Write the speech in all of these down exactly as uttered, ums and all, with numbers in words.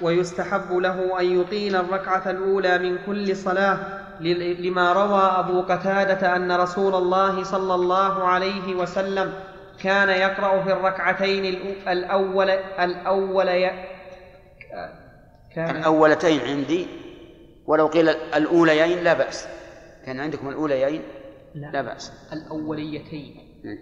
ويستحب له أن يطيل الركعة الأولى من كل صلاة، لما روى أبو قتادة أن رسول الله صلى الله عليه وسلم كان يقرأ في الركعتين الأول الأول كان الأولتين عندي، ولو قيل الأوليين لا بأس. كان عندكم الأوليين لا, لا بأس. الأوليتين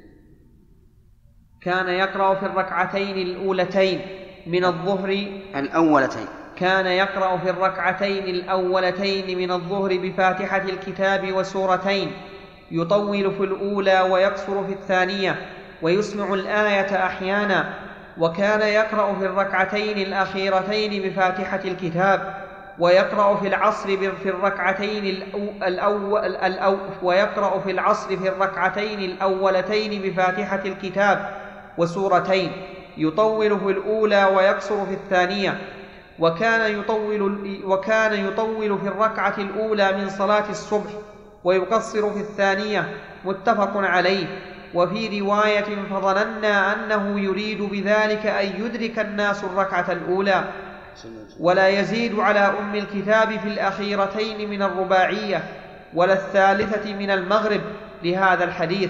كان يقرأ في الركعتين الأولتين من الظهر الأولتين كان يقرأ في الركعتين الأولتين من الظهر بفاتحة الكتاب وسورتين، يطول في الأولى ويقصر في الثانية، ويسمع الآية أحيانا. وكان يقرأ في الركعتين الأخيرتين بفاتحة الكتاب، ويقرأ في العصر في الركعتين الأول الأو ويقرأ في العصر في الركعتين الأولتين بفاتحة الكتاب وسورتين، يطول في الأولى ويقصر في الثانية. وكان يطول وكان يطول في الركعة الأولى من صلاة الصبح ويقصر في الثانية، متفق عليه. وفي رواية فظننا أنه يريد بذلك أن يدرك الناس الركعة الأولى، ولا يزيد على أم الكتاب في الأخيرتين من الرباعية ولا الثالثة من المغرب، لهذا الحديث.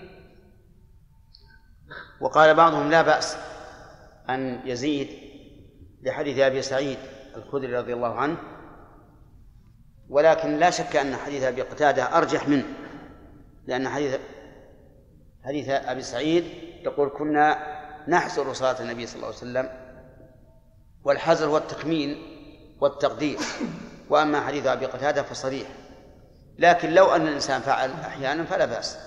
وقال بعضهم لا بأس أن يزيد لحديث أبي سعيد الخدري رضي الله عنه، ولكن لا شك أن حديث أبي قتادة أرجح منه، لأن حديث حديث أبي سعيد يقول كنا نحزر صلاة النبي صلى الله عليه وسلم، والحزر هو التخمين والتقدير، وأما حديث أبي قتادة فصريح. لكن لو أن الإنسان فعل أحيانا فلا بأس.